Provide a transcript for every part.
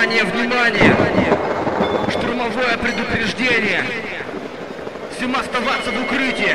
Внимание, внимание! Штурмовое предупреждение! Всем оставаться в укрытии!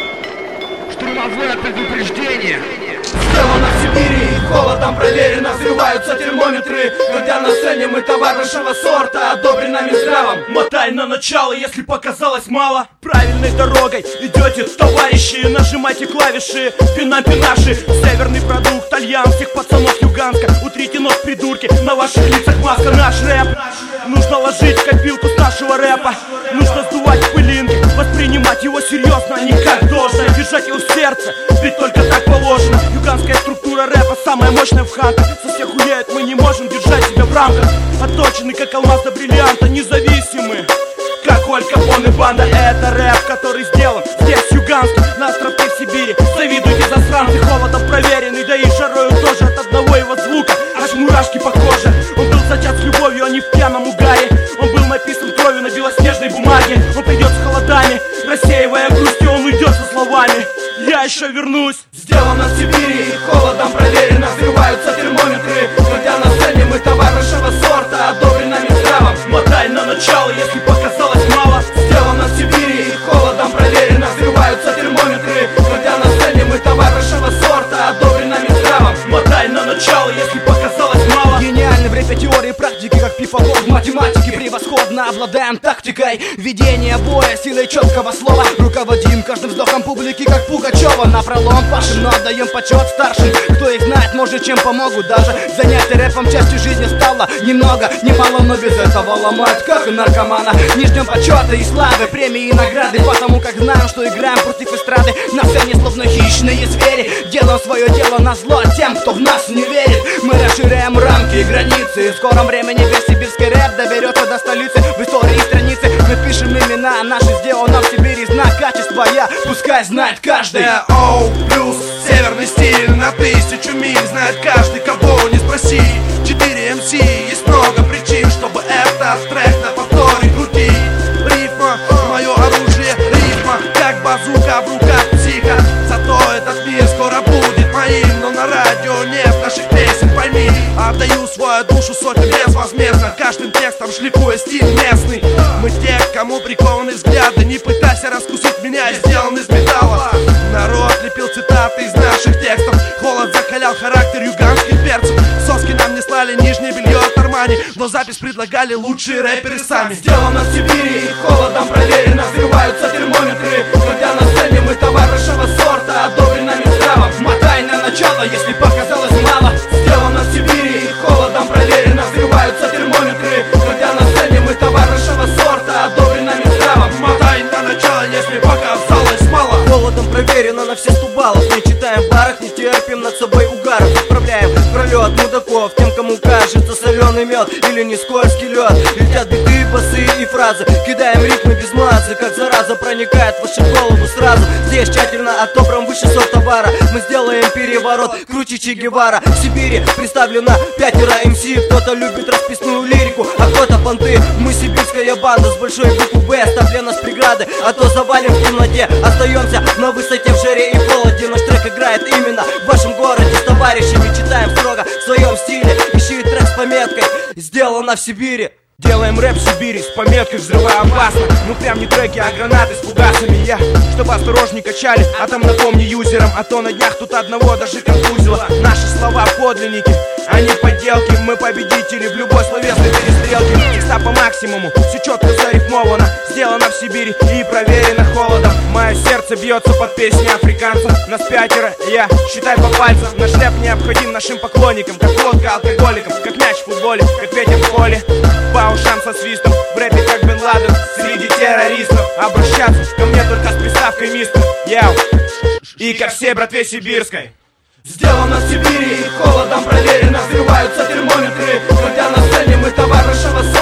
Штурмовое предупреждение! Сделано в Сибири, холодом проверено, взрываются термометры. Когда на сцене мы товар высшего сорта, одобрено Минздравом. Мотай на начало, если показалось мало. Правильной дорогой идете, товарищи. Нажимайте клавиши, пинампи наши. Северный продукт, альянс всех пацанов Юганска. Утрите нос, придурки, на ваших лицах маска. Наш рэп нужно ложить в копилку с нашего рэпа. Нужно сдувать пылинки, воспринимать его серьезно, а не как должное. Держать его в сердце, ведь только так положено. Юганская структура рэпа самая мощная в хантах. Со всех хуяет, мы не можем держать себя в рамках. Отточены как алмаз до бриллианта, независимы как Оль Капон и банда. Это рэп, который сделан здесь, в Юганске, на островке в Сибири. Завидуйте засранцы, холодом проверенный, да и жарою тоже. От одного его звука аж мурашки по коже. Он был зачат с любовью, а не в пьяном угаре. Он был написан кровью на белоснежной бумаге. Он придет с холодами, рассеивая грусть, и он уйдет со словами: я еще вернусь. Сделано в Сибири, холодом проверено, взрываются термометры. Когда на сцене мы товар высшего сорта, одобрено Минздравом. Мотай на начало, если показалось мало. Сделано в Сибири, холодом проверено, взрываются термометры. Когда на сцене мы товар высшего сорта, одобрено Минздравом. Мотай на начало, если показалось мало. Гениальны в рэпе теории практики, как Пифагор в математике. Превосходно обладаем тактикой ведения боя, силой четкого слова. Руководим каждым вздохом публики, как Пугачева. Напролом пашем, но отдаем почет старшим. Кто их знает, может, чем помогут. Даже занятие рэпом частью жизни стало немного, немало, но без этого ломать, как и наркомана. Не ждем почета и славы, премии и награды, потому как знаем, что играем против эстрады. На сцене словно хищные звери, делаем свое дело на зло тем, кто в нас не верит. Мы расширяем рамки и границы, и в скором времени весь сибирский рэп доберется до столицы. В истории страницы мы пишем имена наши, сделано в Сибири, знак качества я, пускай знает каждый. О, плюс северный стиль на 1000 миль знает каждый, кого не спроси. 4 МС, есть много причин, чтобы этот трек на повторе крутить. Рифма, мое оружие, рифма, как базука в руках психа. Зато этот мир скоро будет моим, но на радио нет наших песен, пойми. Отдаю свою душу сотням безвозмездно, каждым текстом шлифуя стиль местный. Мы те, кому прикованы взгляды, не пытайся раскусить меня, сделан из металла. Народ лепил цитаты из наших текстов, холод закалял характер юганских перцев. Соски нам не слали нижнее белье от Армани, но запись предлагали лучшие рэперы сами. Сделано в Сибири, холодом проверено, взрываются термометры. Когда на сцене мы товар высшего сорта, одобрено Минздравом. Мотай на начало, если показалось мало. Сделано в Сибири, холодом проверено, взрываются термометры. Когда на сцене мы товар высшего сорта, одобрено Минздравом. Мотай на начало, если показалось мало. Холодом проверено на все 100 баллов. Не читаем в барах, не терпим над собой угаров. Отправляем в пролет мудаков тем, кому кажется соленый мед или не скользкий лед. Летят биты, басы и фразы, кидаем ритмы без мазы, как зараза проникает в вашу голову сразу. Здесь тщательно отобран высший сорт товара. Мы сделаем переворот, круче Че Гевара. В Сибири представлено 5 МС. Кто-то любит расписную лирику, а кто-то понты. Мы сибирская банда с большой буквы Б. Ставь для нас преграды, а то завалим в темноте. Остаемся на высоте в жаре и холоде. Наш трек играет именно в вашем городе. С товарищами читаем строго в своем стиле. Ищи трек с пометкой «Сделано в Сибири». Делаем рэп в Сибири с пометкой «Взрываем опасно». Ну прям не треки, а гранаты с фугасами. Я, чтобы осторожней качали, а там напомни юзерам. А то на днях тут одного даже конфузило. Наши слова подлинники, а не подделки. Мы победители в любой словесной перестрелке. Текста по максимуму, все четко зарифмовано. Сделано в Сибири и проверено холодом. Мое сердце бьется под песни африканцев. Нас 5, я считай по пальцам. Наш рэп необходим нашим поклонникам, как водка алкоголикам, как мяч в футболе, как ветер в поле. По ушам со свистом, в рэпе как Бен Ладен среди террористов. Обращаться ко мне только с приставкой мистер. Яу. И ко всей братве сибирской. Сделано в Сибири, холодом проверено, взрываются термометры. Когда на сцене мы товар высшего сорта,